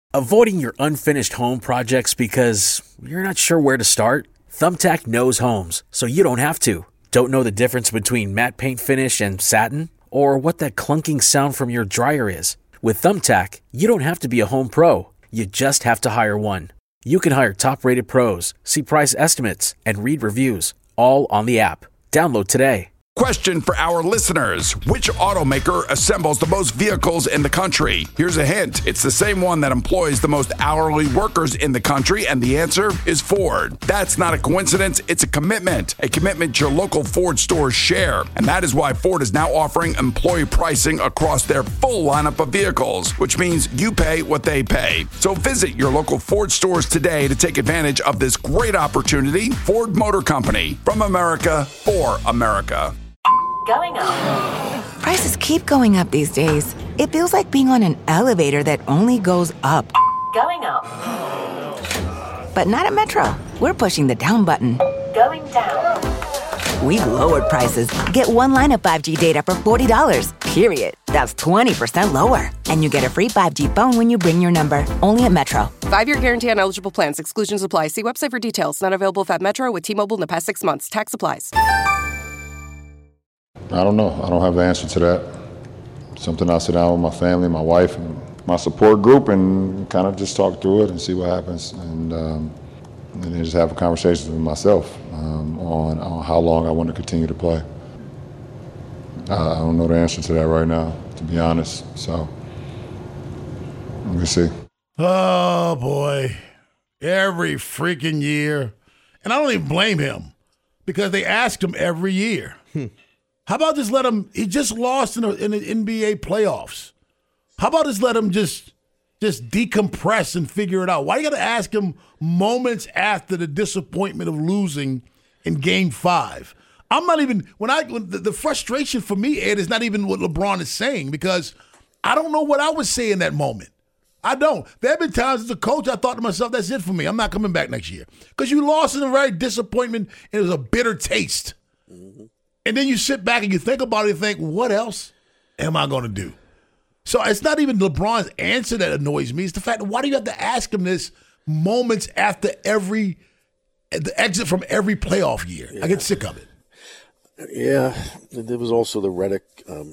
Avoiding your unfinished home projects because you're not sure where to start? Thumbtack knows homes, so you don't have to. Don't know the difference between matte paint finish and satin? Or what that clunking sound from your dryer is? With Thumbtack, you don't have to be a home pro. You just have to hire one. You can hire top-rated pros, see price estimates, and read reviews, all on the app. Download today. Question for our listeners. Which automaker assembles the most vehicles in the country? Here's a hint. It's the same one that employs the most hourly workers in the country, and the answer is Ford. That's not a coincidence. It's a commitment your local Ford stores share. And that is why Ford is now offering employee pricing across their full lineup of vehicles, which means you pay what they pay. So visit your local Ford stores today to take advantage of this great opportunity. Ford Motor Company, from America for America. Going up. Prices keep going up these days. It feels like being on an elevator that only goes up. Going up. But not at Metro. We're pushing the down button. Going down. We've lowered prices. Get one line of 5G data for $40, period. That's 20% lower. And you get a free 5G phone when you bring your number. Only at Metro. 5-year guarantee on eligible plans. Exclusions apply. See website for details. Not available at Metro with T-Mobile in the past 6 months. Tax applies. I don't know. I don't have the answer to that. Something I'll sit down with my family, my wife, and my support group and kind of just talk through it and see what happens. And then just have a conversation with myself on how long I want to continue to play. I don't know the answer to that right now, to be honest. So we'll see. Oh, boy. Every freaking year. And I don't even blame him because they ask him every year. How about just let him – he just lost in the NBA playoffs. How about just let him just decompress and figure it out? Why do you got to ask him moments after the disappointment of losing in Game 5? I'm not even – when the frustration for me, Ed, is not even what LeBron is saying because I don't know what I would say in that moment. I don't. There have been times as a coach I thought to myself, that's it for me. I'm not coming back next year because you lost in a very disappointment and it was a bitter taste. Mm-hmm. And then you sit back and you think about it and think, what else am I going to do? So it's not even LeBron's answer that annoys me. It's the fact that why do you have to ask him this moments after the exit from every playoff year? Yeah. I get sick of it. Yeah. There was also the Redick,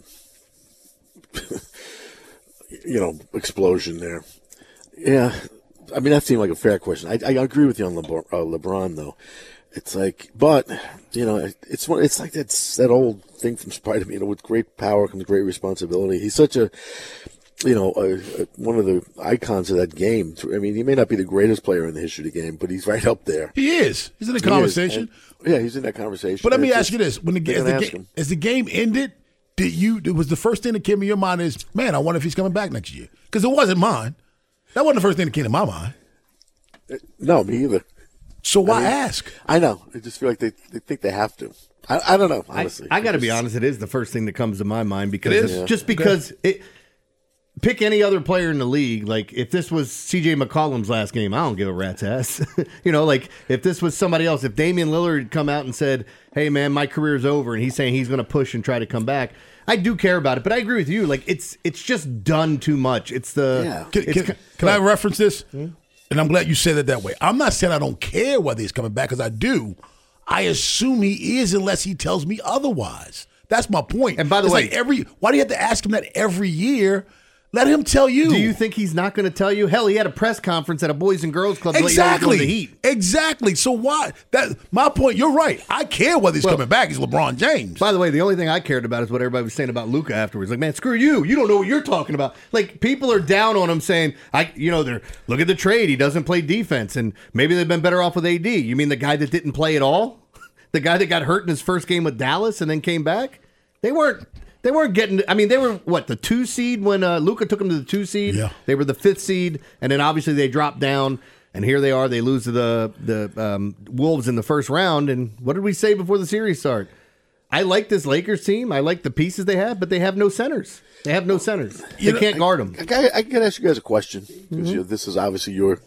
explosion there. Yeah. I mean, that seemed like a fair question. I agree with you on LeBron, though. It's like, but it's like that old thing from Spider-Man. With great power comes great responsibility. He's such a, one of the icons of that game. I mean, he may not be the greatest player in the history of the game, but he's right up there. He is. He's in the conversation. Yeah, he's in that conversation. But let me ask you this: as the game ended, it was the first thing that came in your mind is, man, I wonder if he's coming back next year? Because it wasn't mine. That wasn't the first thing that came to my mind. No, me either. So why ask? I know. I just feel like they think they have to. I don't know, honestly. I got to be honest. It is the first thing that comes to my mind because pick any other player in the league. Like if this was C.J. McCollum's last game, I don't give a rat's ass. Like if this was somebody else, if Damian Lillard had come out and said, hey, man, my career's over, and he's saying he's going to push and try to come back, I do care about it. But I agree with you. Like it's just done too much. It's the Can I reference this? Hmm? And I'm glad you said it that way. I'm not saying I don't care whether he's coming back because I do. I assume he is unless he tells me otherwise. That's my point. And by the way, why do you have to ask him that every year? Let him tell you. Do you think he's not going to tell you? Hell, he had a press conference at a Boys and Girls Club to let you know he's going to the Heat. Exactly. So why? My point, you're right. I care whether he's coming back. He's LeBron James. By the way, the only thing I cared about is what everybody was saying about Luka afterwards. Like, man, screw you. You don't know what you're talking about. Like, people are down on him saying, look at the trade. He doesn't play defense, and maybe they've been better off with AD. You mean the guy that didn't play at all? The guy that got hurt in his first game with Dallas and then came back? They weren't getting. I mean, they were the 2 seed when Luka took them to the 2 seed. Yeah. They were the 5th seed, and then obviously they dropped down, and here they are. They lose to the Wolves in the first round. And what did we say before the series started? I like this Lakers team. I like the pieces they have, but they have no centers. They can't guard them. I got to ask you guys a question because this is obviously your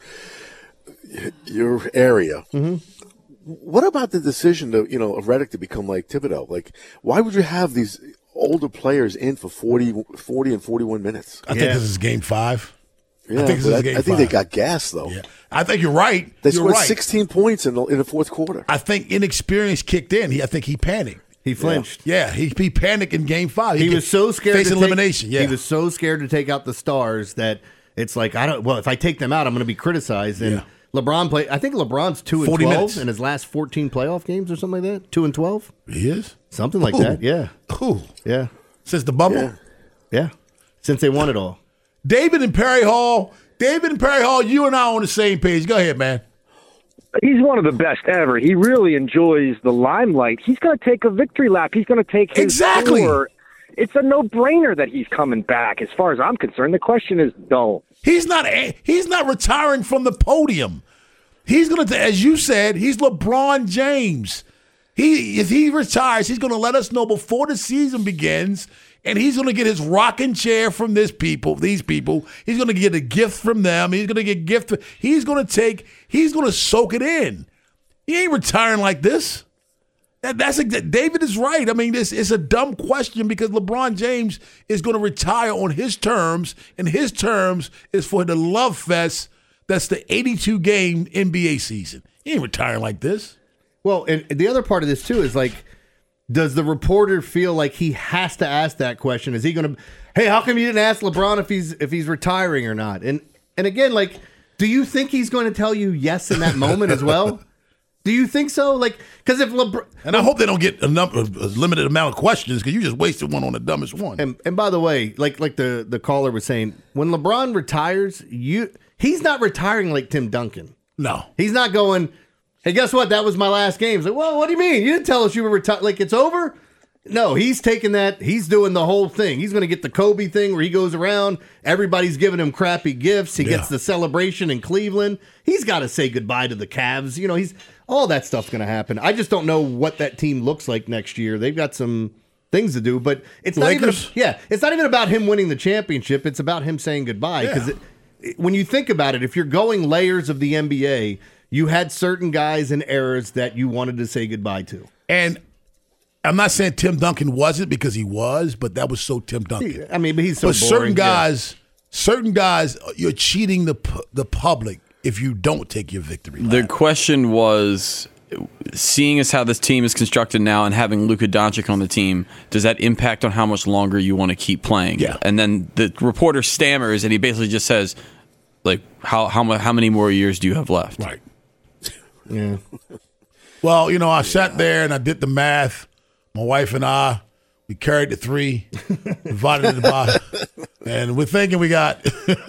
area. Mm-hmm. What about the decision of Redick to become like Thibodeau? Like, why would you have these older players in for 40 and 41 minutes? I think this is Game 5. Yeah, I think this is game I think 5. they got gas though. Yeah. I think you're right. They You're scored right. 16 points in the fourth quarter. I think inexperience kicked in. I think he panicked. He flinched. Yeah, he panicked in game 5. He was so scared face to elimination. He was so scared to take out the stars that it's like if I take them out, I'm going to be criticized. And LeBron played. I think LeBron's 2-12 in his last 14 playoff games or something like that. 2-12. He is something like that. Yeah. Ooh. Yeah. Since the bubble. Yeah. Since they won it all. David and Perry Hall, you and I are on the same page. Go ahead, man. He's one of the best ever. He really enjoys the limelight. He's going to take a victory lap. He's going to take his tour. It's a no-brainer that he's coming back. As far as I'm concerned, the question is don't. He's not retiring from the podium. He's going to, as you said, he's LeBron James. If he retires, he's going to let us know before the season begins. And he's going to get his rocking chair from these people. He's going to get a gift from them. He's going to get He's going to soak it in. He ain't retiring like this. David is right. I mean, this is a dumb question because LeBron James is going to retire on his terms, and his terms is for the Love Fest. That's the 82-game NBA season. He ain't retiring like this. Well, and the other part of this, too, is like, does the reporter feel like he has to ask that question? Is he going to, hey, how come you didn't ask LeBron if he's retiring or not? And again, like, do you think he's going to tell you yes in that moment as well? Do you think so? Like, because if LeBron, and I hope they don't get a limited amount of questions because you just wasted one on the dumbest one. And by the way, like the caller was saying, when LeBron retires, he's not retiring like Tim Duncan. No, he's not going, hey, guess what? That was my last game. It's like, well, what do you mean? You didn't tell us you were retired. Like, it's over? No, he's taking that. He's doing the whole thing. He's going to get the Kobe thing where he goes around. Everybody's giving him crappy gifts. He gets the celebration in Cleveland. He's got to say goodbye to the Cavs. You know, all that stuff's going to happen. I just don't know what that team looks like next year. They've got some things to do, but it's not even. It's not even about him winning the championship. It's about him saying goodbye. Because when you think about it, if you're going layers of the NBA, you had certain guys and eras that you wanted to say goodbye to. And I'm not saying Tim Duncan wasn't because he was, but that was so Tim Duncan. But he's so boring. But certain guys, you're cheating the public if you don't take your victory lap. The question was, seeing as how this team is constructed now and having Luka Doncic on the team, does that impact on how much longer you want to keep playing? Yeah. And then the reporter stammers, and he basically just says, like, how many more years do you have left? Right. Yeah. Well, I sat there and I did the math. My wife and I, we carried the 3, divided it by, and we're thinking we got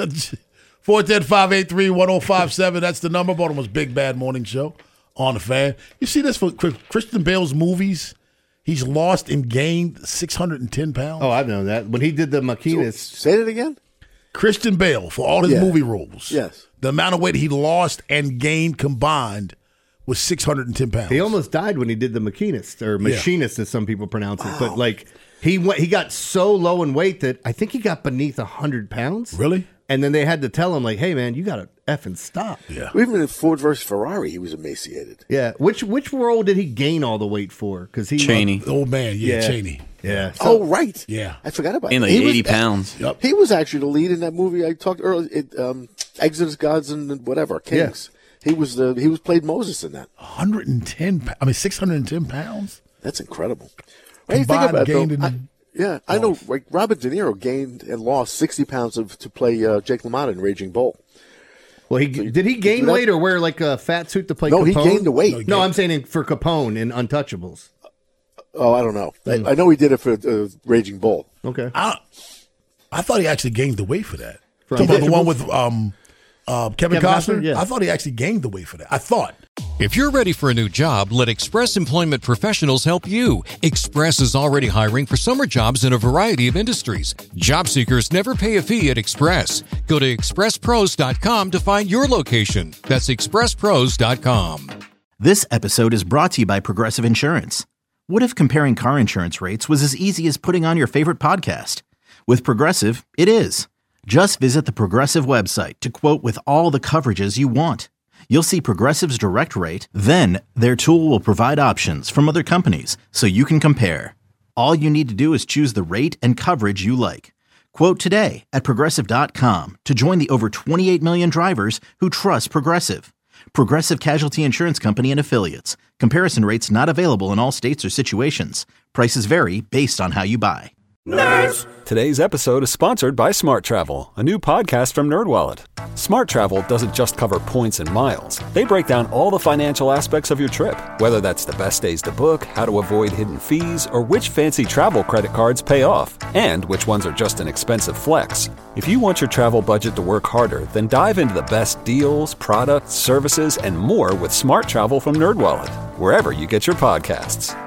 410-583-1057. That's the number. Baltimore's Big Bad Morning Show on the Fan. You see this for Christian Bale's movies? He's lost and gained 610 pounds. Oh, I've known that. When he did the Machinist. Say it again? Christian Bale, for all his movie roles. Yes. The amount of weight he lost and gained combined was 610 pounds. He almost died when he did the Machinist, or Machinist as some people pronounce it. But like he got so low in weight that I think he got beneath 100 pounds. Really? And then they had to tell him, like, hey, man, you got to effing stop. Yeah. Even in Ford versus Ferrari, he was emaciated. Yeah. Which role did he gain all the weight for? Because he Cheney. The old man, Cheney. Yeah. So, right. Yeah. I forgot about In that. like 80 pounds. Yep. He was actually the lead in that movie I talked earlier, Exodus, Gods, and whatever, Kings. Yeah. He played Moses in that. 610 pounds? That's incredible. When you think about it, I know. Like Robert De Niro gained and lost 60 pounds to play Jake LaMotta in Raging Bull. Well, did he gain weight or wear like a fat suit to play No, Capone? he gained the weight. No, I'm saying for Capone in Untouchables. Oh, I don't know. I know he did it for Raging Bull. Okay. I thought he actually gained the weight for that. Talking about the one with Kevin Costner? Yeah. I thought he actually gained the weight for that. I thought. If you're ready for a new job, let Express Employment Professionals help you. Express is already hiring for summer jobs in a variety of industries. Job seekers never pay a fee at Express. Go to expresspros.com to find your location. That's expresspros.com. This episode is brought to you by Progressive Insurance. What if comparing car insurance rates was as easy as putting on your favorite podcast? With Progressive, it is. Just visit the Progressive website to quote with all the coverages you want. You'll see Progressive's direct rate, then their tool will provide options from other companies so you can compare. All you need to do is choose the rate and coverage you like. Quote today at Progressive.com to join the over 28 million drivers who trust Progressive. Progressive Casualty Insurance Company and Affiliates. Comparison rates not available in all states or situations. Prices vary based on how you buy. Nerds! Today's episode is sponsored by Smart Travel, a new podcast from NerdWallet. Smart Travel doesn't just cover points and miles. They break down all the financial aspects of your trip, whether that's the best days to book, how to avoid hidden fees, or which fancy travel credit cards pay off, and which ones are just an expensive flex. If you want your travel budget to work harder, then dive into the best deals, products, services, and more with Smart Travel from NerdWallet, wherever you get your podcasts.